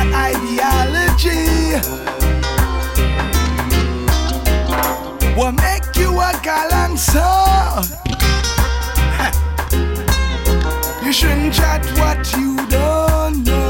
that ideology will make you a galang son. You shouldn't judge what you don't know.